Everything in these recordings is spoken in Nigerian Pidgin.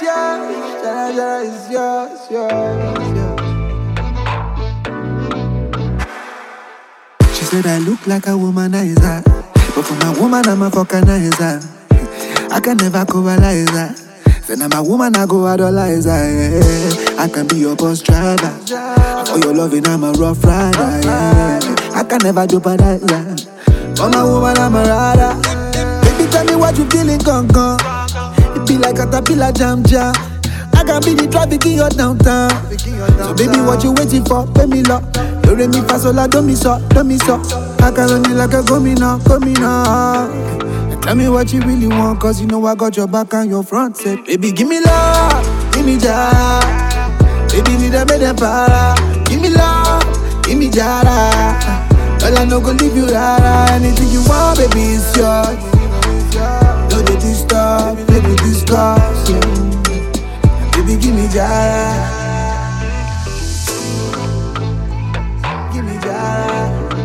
Jara, it's yours. She said I look like a womanizer, but for my woman I'm a vulcanizer. I can never coverize her. Say I'm a woman, I go idolize her. Yeah. I can be your bus driver. For your loving, I'm a rough rider. Yeah. I can never jeopardize her. For my woman, I'm a rider. Baby, tell me what you feeling, gone. It be like a caterpillar jam. I can be the traffic in your downtown. So baby, what you waiting for? Pay me love. You read me fast, so don't me so. I can run you like a go me now. Tell me what you really want, cause you know I got your back and your front set. Baby, give me love, give me jara. Baby, need a better para. Give me love, give me jara. Girl, I no go leave you rara. Anything you want, baby, it's yours. No, they disturb, baby, discuss. Yeah. Baby, give me jara. Give me jara.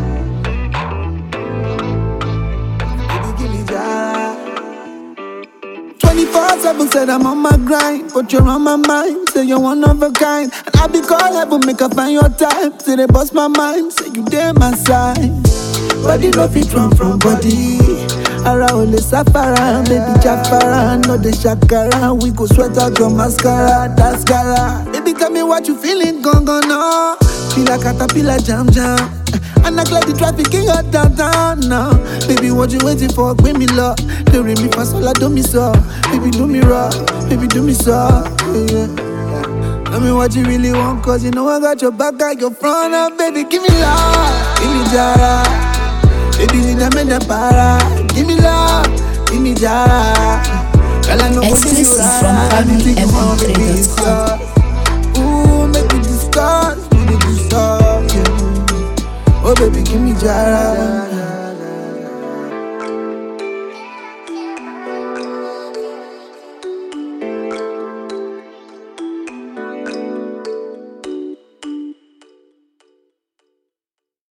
24/7 said I'm on my grind, but you're on my mind. Say you're one of a kind, and I be call heaven, make up find your time. Say they bust my mind, say you there my side. Body love it from body. Ara ole safara, baby jafara, no the shakara. We go sweat out your mascara, that's gara. Baby tell me what you feeling, gone no. Feel like a caterpillar jam. And act like the traffic in your downtown now. Baby, what you waiting for? Bring me love. They ring me fast, all I do me so. Baby, do me raw. Baby, do me so. Yeah. Tell me what you really want, cause you know I got your back, got your front up. Baby, give me love. Give me jara. Baby, need a man para. Give me love. Give me jara. Girl, I know what you Exclusive from FamilyMP3.com.